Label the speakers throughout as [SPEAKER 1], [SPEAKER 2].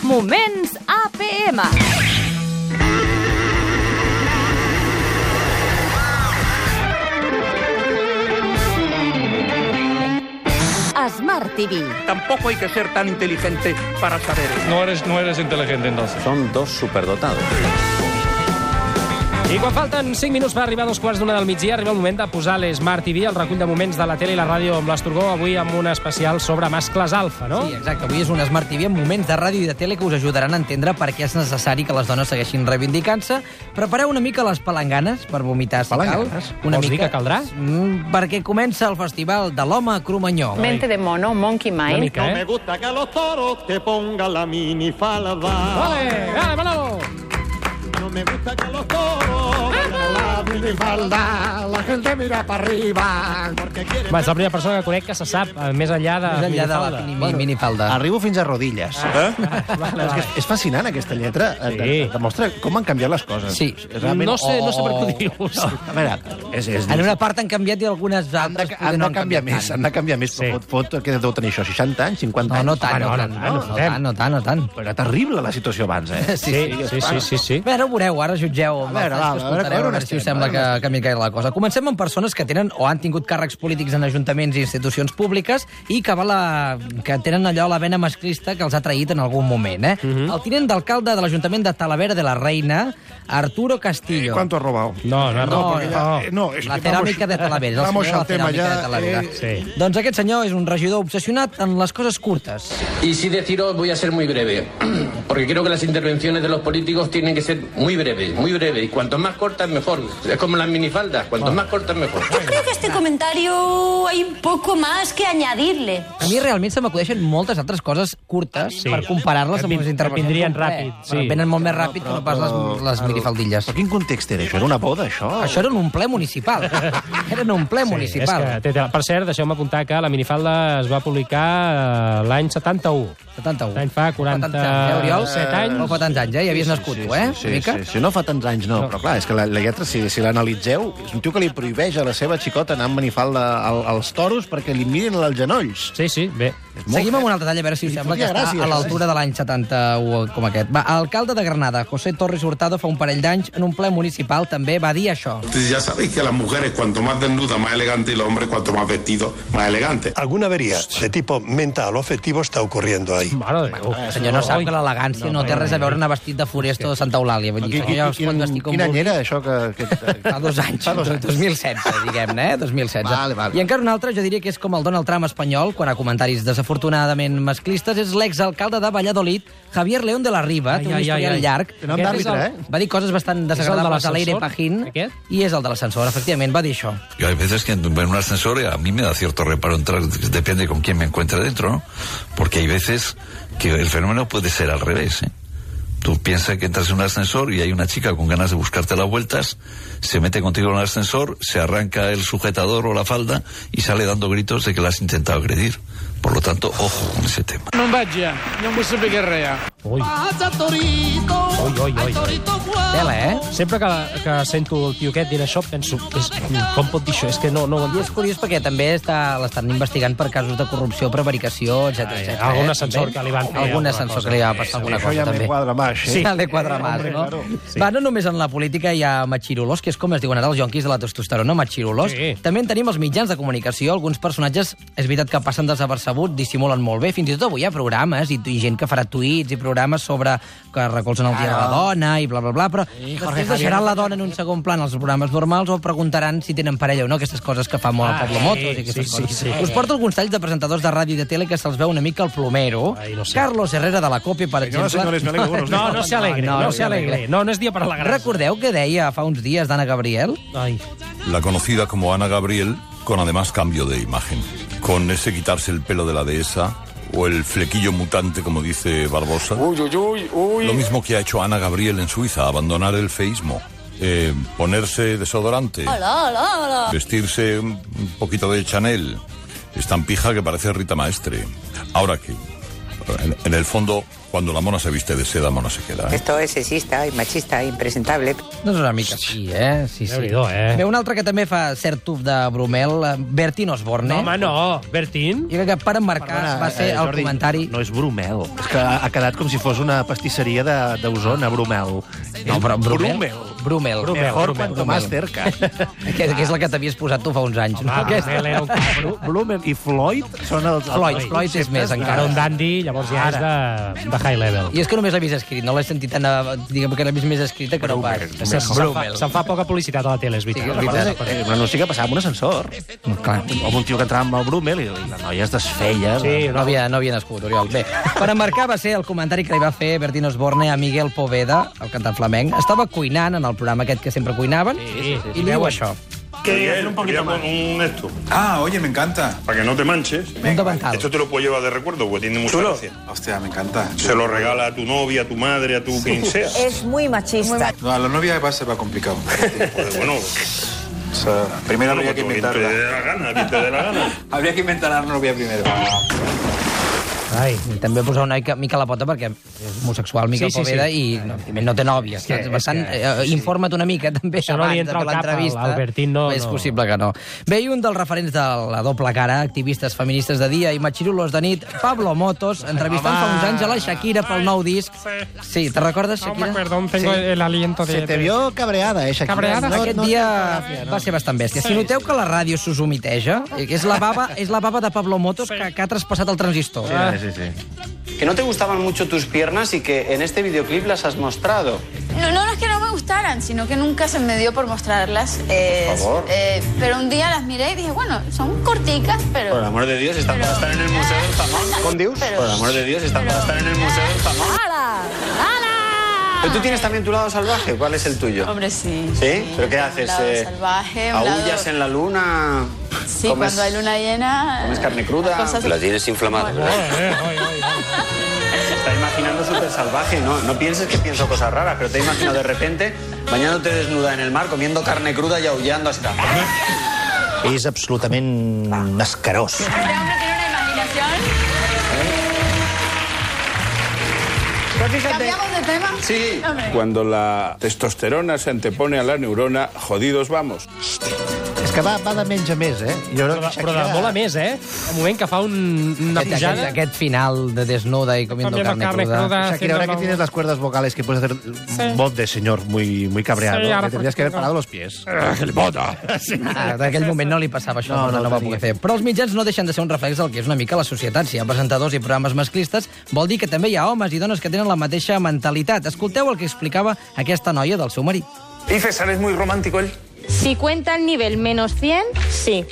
[SPEAKER 1] Moments APM. Smart TV.
[SPEAKER 2] Tampoco hay que ser tan inteligente para saber eso.
[SPEAKER 3] No eres inteligente, entonces.
[SPEAKER 4] Son dos superdotados.
[SPEAKER 5] I quan falten 5 minuts per arribar a 2:15 del migdia, arriba el moment de posar l'Smart TV, el recull de moments de la tele i la ràdio amb l'Asturgó, avui amb un especial sobre mascles alfa, no?
[SPEAKER 6] Sí, exacte. Avui és un Smart TV amb moments de ràdio i de tele que us ajudaran a entendre per què és necessari que les dones segueixin reivindicant-se. Prepareu una mica les palanganes per vomitar, si cal.
[SPEAKER 5] Vols dir que caldrà?
[SPEAKER 6] Perquè comença el festival de l'home cromanyol.
[SPEAKER 7] Mente de mono, monkey mind.
[SPEAKER 5] Una mica,
[SPEAKER 8] No me gusta que a los toros te pongan la minifalda.
[SPEAKER 5] Vale, dale, Manolo!
[SPEAKER 8] No me gusta que a los toros la minifalda. La gente mira para arriba. Porque quiere...
[SPEAKER 5] Va, ets la primera persona que conec que se sap més enllà de
[SPEAKER 6] Més enllà de la minifalda.
[SPEAKER 9] Arribo fins a rodilles. És fascinant, aquesta lletra.
[SPEAKER 5] Sí.
[SPEAKER 9] Demostra com han canviat les coses.
[SPEAKER 6] Sí.
[SPEAKER 9] Realment...
[SPEAKER 5] No sé per què ho dius.
[SPEAKER 9] A veure,
[SPEAKER 6] En una part han canviat i algunes altres
[SPEAKER 9] han de canviar més,
[SPEAKER 6] tant.
[SPEAKER 9] han de canviar més.
[SPEAKER 5] Sí.
[SPEAKER 9] Pot que deu tenir això, 60 anys, 50 anys.
[SPEAKER 6] No tant.
[SPEAKER 9] Però era terrible la situació abans, eh?
[SPEAKER 5] Sí.
[SPEAKER 6] Bé, ara ho veureu, ara jutgeu.
[SPEAKER 9] A veure
[SPEAKER 6] Si us sembla que m'hi caigui la cosa. Comencem amb persones que tenen o han tingut càrrecs polítics en ajuntaments i institucions públiques i que tenen allò la vena masclista que els ha traït en algun moment. El tinent d'alcalde de l'Ajuntament de Talavera de la Reina, Arturo Castillo.
[SPEAKER 9] ¿Cuánto has robado?
[SPEAKER 6] No,
[SPEAKER 9] es
[SPEAKER 6] la
[SPEAKER 9] que
[SPEAKER 6] ceràmica de Talavera. és el
[SPEAKER 9] vamos
[SPEAKER 6] senyor
[SPEAKER 9] al
[SPEAKER 6] de la
[SPEAKER 9] tema
[SPEAKER 6] ceràmica
[SPEAKER 9] ya.
[SPEAKER 6] de Talavera.
[SPEAKER 5] Sí.
[SPEAKER 6] Doncs aquest senyor és un regidor obsessionat en les coses curtes.
[SPEAKER 10] Y sí deciros, voy a ser muy breve, porque creo que las intervenciones de los políticos tienen que ser muy breves, y cuanto más cortas mejor. Es como las minifaldas, cuanto más cortas mejor.
[SPEAKER 11] Yo creo que a este comentario hay un poco más que añadirle.
[SPEAKER 6] A mi realment se m'acudeixen moltes altres coses curtes per comparar-les amb les intervencions.
[SPEAKER 5] Vindrien ràpid, sí.
[SPEAKER 6] Venen molt més ràpid que no pas les minifaldilles.
[SPEAKER 9] Però quin context era això? Era una boda, això?
[SPEAKER 6] Això era en un ple municipal. Era en un ple municipal.
[SPEAKER 5] És que, per cert, deixeu-me apuntar que la minifalda es va publicar l'any 71.
[SPEAKER 6] 71.
[SPEAKER 5] L'any fa 47 anys.
[SPEAKER 6] No fa tants anys, ja havies nascut tu, una mica?
[SPEAKER 9] Sí, no fa tants anys, no. Però clar, és que la lletra, si l'analitzeu, és un tio que li prohibeix a la seva xicota anar amb minifalda als toros perquè li mirin als genolls.
[SPEAKER 5] Sí, bé.
[SPEAKER 6] Seguim amb un altre tall, a veure si us sembla que està a l'altura de l'any 71 com aquest. Va, l'alcalde de Granada, José Torres Hurtado, fa un parell d'anys, en un ple municipal, també va dir això.
[SPEAKER 12] Ya sabéis que las mujeres cuanto más desnudas, más elegante, y los hombres cuanto más vestidos, más elegante.
[SPEAKER 13] Alguna avería de tipo mental o afectivo está ocurriendo ahí.
[SPEAKER 5] Mare de Déu.
[SPEAKER 6] El senyor no sap que l'elegància no té res a veure anar vestit de Foresto de Santa Eulàlia.
[SPEAKER 9] Quin any era això?
[SPEAKER 6] Fa 2 anys. 2016, diguem-ne, 2016.
[SPEAKER 9] Vale.
[SPEAKER 6] I encara un altre, jo diria que és com el Donald Trump espanyol, quan a comentaris desafortunadament masclistes, és l'exalcalde de Valladolid, Javier León de la Riva, té un historial llarg. Va dir coses bastant desagradables a l'Eire Pajín, i és el de l'ascensor, efectivament, va dir això.
[SPEAKER 14] Yo hay veces que en un ascensor a mí me da cierto reparo entrar, depende con quién me encuentre dentro, ¿no? Porque hay veces que el fenómeno puede ser al revés, ¿eh? Tú piensas que entras en un ascensor y hay una chica con ganas de buscarte las vueltas, se mete contigo en el ascensor, se arranca el sujetador o la falda y sale dando gritos de que la has intentado agredir. Por lo tanto, ojo con ese tema.
[SPEAKER 8] No em vaig ja, no em vull saber què rea.
[SPEAKER 5] Ui.
[SPEAKER 6] Tela,
[SPEAKER 5] Sempre que sento el tio aquest dient això, penso, com pot dir això? És que no ho
[SPEAKER 6] I
[SPEAKER 5] entenc.
[SPEAKER 6] és curiós perquè també l'estan investigant per casos de corrupció, prevaricació, etc.
[SPEAKER 5] Algun ascensor que li van fer.
[SPEAKER 6] Algun ascensor que li va passar alguna cosa,
[SPEAKER 9] Això ja
[SPEAKER 6] també.
[SPEAKER 9] me quadra más,
[SPEAKER 6] Sí, ja le quadra más, no? Va, no només en la política hi ha matxirulos, que és com es diuen ara els jonquis de la testosterona, matxirulos.
[SPEAKER 5] Sí.
[SPEAKER 6] També en tenim els mitjans de comunicació. Alguns personatges, és veritat que passen desapercebuts, dissimulen molt bé. Fins i tot avui hi ha programes i gent que farà tuits i programes sobre que recolzen el dia de la dona i bla, bla, bla, però després deixaran la dona en un segon plan als programes normals o preguntaran si tenen parella o no, aquestes coses que fa molt el Pablo Motos i aquestes coses.
[SPEAKER 5] Sí.
[SPEAKER 6] Us porto alguns talls de presentadors de ràdio i de tele que se'ls veu una mica el plomero.
[SPEAKER 5] No sé.
[SPEAKER 6] Carlos Herrera de la COPE, per exemple.
[SPEAKER 5] No se alegre. No és dia per alegrar-se.
[SPEAKER 6] Recordeu què deia fa uns dies d'Anna Gabriel?
[SPEAKER 13] La conocida como Ana Gabriel, con además cambio de imagen. Con ese quitarse el pelo de la dehesa o el flequillo mutante, como dice Barbosa. Lo mismo que ha hecho Ana Gabriel en Suiza, abandonar el feísmo. Ponerse desodorante. Vestirse un poquito de Chanel. Es tan pija que parece Rita Maestre. Ahora que, en el fondo, Cuando la mona se viste de seda, mona se queda.
[SPEAKER 3] Esto es sexista i machista, impresentable.
[SPEAKER 6] Doncs una mica sí, eh? Sí.
[SPEAKER 5] Déu-n'hi-do,
[SPEAKER 6] Bé, un altre que també fa cert tuf de Bromel, Bertín Osborne.
[SPEAKER 5] No, home, no. Bertín?
[SPEAKER 6] I que per emmarcar va ser el
[SPEAKER 9] Jordi,
[SPEAKER 6] comentari...
[SPEAKER 9] No és Bromel. És que ha quedat com si fos una pastisseria d'Osona, Bromel.
[SPEAKER 6] No, però Bromel.
[SPEAKER 9] Mejor cuanto más cerca.
[SPEAKER 6] Que és la que t'havies posat tu fa uns anys. No?
[SPEAKER 5] Bromel era un cabro.
[SPEAKER 9] Blumel i Floyd són els...
[SPEAKER 6] Floyd és més, encara.
[SPEAKER 5] Era un dandy, llavors ja és de high level.
[SPEAKER 6] I és que només l'he vist escrit, no l'he sentit tan... Diguem que l'he vist més escrita que no pas.
[SPEAKER 5] Se'n fa poca publicitat a la tele, és veritat.
[SPEAKER 9] Un anunci que passava amb un ascensor.
[SPEAKER 6] Clar.
[SPEAKER 9] O un tio que entrava amb el Brumel i la noia es desfeia.
[SPEAKER 5] Sí,
[SPEAKER 6] No havia nascut, Oriol. Bé, per emmarcar va ser el comentari que li va fer Bertín Osborne a Miguel Poveda, el cantant flamenc. Estava cuinant en el programa aquest que sempre cuinaven i li diu això.
[SPEAKER 12] Quería un poquito más. Un esto.
[SPEAKER 4] Ah, oye, me encanta.
[SPEAKER 12] Para que no te manches.
[SPEAKER 6] Un davantal.
[SPEAKER 12] Esto te lo puedes llevar de recuerdo porque tiene mucha gracia.
[SPEAKER 4] Hostia, me encanta.
[SPEAKER 12] Se lo regala a tu novia, a tu madre, a tu quien sea.
[SPEAKER 11] Es muy machista.
[SPEAKER 4] No, a la novia va a ser más complicado.
[SPEAKER 12] Pues bueno,
[SPEAKER 4] O sea, primero habría que
[SPEAKER 12] quien te dé
[SPEAKER 4] inventarla.
[SPEAKER 12] la gana, quien te dé la gana.
[SPEAKER 4] Habría que inventar a la novia primero.
[SPEAKER 6] Ai, i també posar una mica a la pota perquè és homosexual, Miquel Poveda, i no té nòvia. Informa't una mica, també,
[SPEAKER 5] això no li
[SPEAKER 6] abans
[SPEAKER 5] entra
[SPEAKER 6] de
[SPEAKER 5] al cap
[SPEAKER 6] l'entrevista.
[SPEAKER 5] al Bertín, no.
[SPEAKER 6] És possible que no. Bé, i un dels referents de la doble cara, activistes feministes de dia i machirulos de nit, Pablo Motos, entrevistant fa uns anys a la Shakira pel nou disc. Sí, te recordes, Shakira?
[SPEAKER 5] No, perdón, tengo el aliento de...
[SPEAKER 9] Se te vio cabreada, Shakira.
[SPEAKER 5] Cabreada?
[SPEAKER 6] Aquest dia va ser bastant bèstia. Si noteu que la ràdio s'us humiteja, és la baba de Pablo Motos que ha traspassat el transistor.
[SPEAKER 9] Sí.
[SPEAKER 7] Que no te gustaban mucho tus piernas y que en este videoclip las has mostrado.
[SPEAKER 11] No es que no me gustaran, sino que nunca se me dio por mostrarlas.
[SPEAKER 7] Por favor.
[SPEAKER 11] Pero un día las miré y dije, bueno, son corticas, pero...
[SPEAKER 7] Por el amor de Dios, están para estar en el Museo del Jamón. ¿Con Dios? Por el amor de Dios, están para estar en el Museo del Jamón.
[SPEAKER 11] ¡Hala!
[SPEAKER 7] Pero tú tienes también tu lado salvaje. ¿Cuál es el tuyo?
[SPEAKER 11] Hombre, sí.
[SPEAKER 7] ¿Sí? ¿Pero qué haces?
[SPEAKER 11] Un lado salvaje, un
[SPEAKER 7] ¿Aullas
[SPEAKER 11] lado...
[SPEAKER 7] en la luna?
[SPEAKER 11] Sí, cuando hay luna llena...
[SPEAKER 7] ¿Comes carne cruda?
[SPEAKER 11] Cosas...
[SPEAKER 7] La tienes inflamada. Se está imaginando súper salvaje. No pienses que pienso cosas raras, pero te imagino de repente bañándote desnuda en el mar, comiendo carne cruda y aullando hasta...
[SPEAKER 9] És absolutament asquerós.
[SPEAKER 11] Este hombre tiene una imaginación... ¿Cambiamos de tema?
[SPEAKER 12] Sí.
[SPEAKER 11] Hombre.
[SPEAKER 12] Cuando la testosterona se antepone a la neurona, jodidos vamos.
[SPEAKER 9] És que va de menys a més, eh?
[SPEAKER 5] Però de molt a més, eh? El moment que fa una pujada...
[SPEAKER 6] Aquest final de desnuda y comiendo carne cruda.
[SPEAKER 9] Shakira, ahora que tienes las cuerdas vocales que puedes hacer voz de señor muy cabreado, te tendrías que haber parado los pies. El bota!
[SPEAKER 6] En aquell moment no li passava això, no va poder fer. Però els mitjans no deixen de ser un reflex del que és una mica la societat. Si hi ha presentadors i programes masclistes, vol dir que també hi ha homes i dones que tenen la mateixa mentalitat. Escolteu el que explicava aquesta noia del seu marit.
[SPEAKER 15] ¿Y César es muy romántico él?
[SPEAKER 16] Si cuenta el nivel menos 100, sí.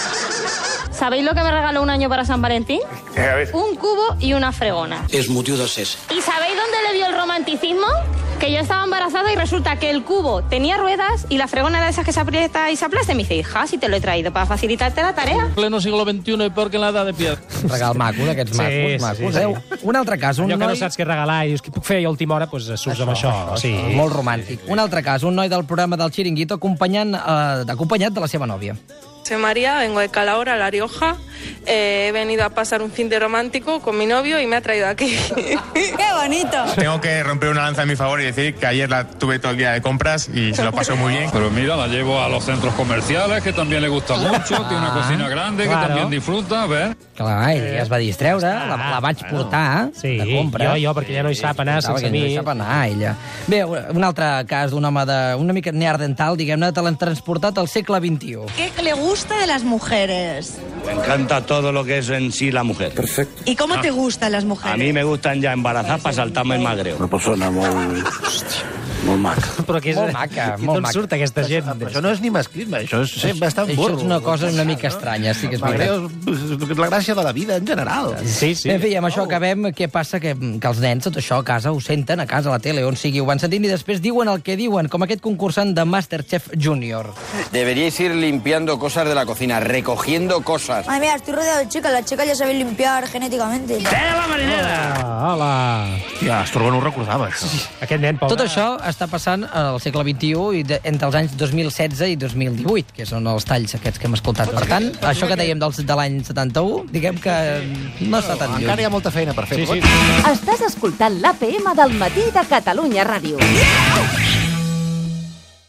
[SPEAKER 16] ¿Sabéis lo que me regaló un año para San Valentín?
[SPEAKER 15] A ver.
[SPEAKER 16] Un cubo y una fregona.
[SPEAKER 17] Es mutiu de ses.
[SPEAKER 16] ¿Y sabéis dónde le dio el romanticismo? Que yo estaba embarazada y resulta que el cubo tenía ruedas y la fregona era de esas que se aprieta y se aplasta. Y me dice, hija, si te lo he traído para facilitarte la tarea.
[SPEAKER 18] Pleno siglo XXI y peor que en la edad de piedra.
[SPEAKER 6] Regal maco, d'aquests macos. Un altre cas, un
[SPEAKER 5] allò que
[SPEAKER 6] noi...
[SPEAKER 5] no saps què regalar i dius, què puc fer? I a última hora doncs, surts amb això. Sí.
[SPEAKER 6] Molt romàntic. Un altre cas, un noi del programa del Chiringuito acompanyat de la seva nòvia.
[SPEAKER 19] Soy María, vengo de Calahorra, La Rioja. He venido a pasar un fin de romántico con mi novio y me ha traído aquí.
[SPEAKER 11] ¡Qué bonito!
[SPEAKER 20] Tengo que romper una lanza en mi favor y decir que ayer la tuve todo el día de compras y se lo pasó muy bien.
[SPEAKER 21] Pero mira, la llevo a los centros comerciales, que también le gusta mucho, tiene una cocina grande, que también disfruta, a ver.
[SPEAKER 6] Clar, ella es va distreure, la vaig portar de compres.
[SPEAKER 5] Jo, perquè ja no hi sap anar sense mi.
[SPEAKER 6] No hi sap anar, ella. Bé, un altre cas d'un home una mica neandertal, diguem-ne, teletransportat al segle XXI.
[SPEAKER 22] ¿Qué le gusta de las mujeres?
[SPEAKER 23] Me encanta todo lo que es en sí la mujer. Perfecto.
[SPEAKER 22] ¿Y cómo te gustan las mujeres?
[SPEAKER 23] A mí me gustan ya embarazadas para saltarme el magreo. Una persona muy... molt maca.
[SPEAKER 5] Però que és...
[SPEAKER 6] Molt maca,
[SPEAKER 5] molt maca. Surt aquesta gent?
[SPEAKER 9] Però això no és ni masclisme, això és bastant burro.
[SPEAKER 6] Això és una cosa una mica estranya, sí que és veritat.
[SPEAKER 9] La gràcia de la vida en general.
[SPEAKER 5] Sí.
[SPEAKER 6] En fi, amb això acabem. Què passa? Que els nens, tot això a casa, ho senten a casa, a la tele, on sigui, ho van sentint i després diuen el que diuen, com aquest concursant de Masterchef Junior.
[SPEAKER 24] Deberíais ir limpiando cosas de la cocina, recogiendo cosas.
[SPEAKER 25] Ay, mira, estoy rodeado de chicas. Las chicas ya saben limpiar genéticamente.
[SPEAKER 5] Hola!
[SPEAKER 9] Hòstia, Astorga no ho recordava, això.
[SPEAKER 5] Aquest nen, pobre.
[SPEAKER 6] Tot això està passant al segle XXI i entre els anys 2016 i 2018, que són els talls aquests que hem escoltat. Per tant, això que dèiem de l'any 71, diguem que no està tan lluny.
[SPEAKER 9] Encara hi ha molta feina per fer.
[SPEAKER 1] Estàs escoltant l'APM del matí de Catalunya Ràdio.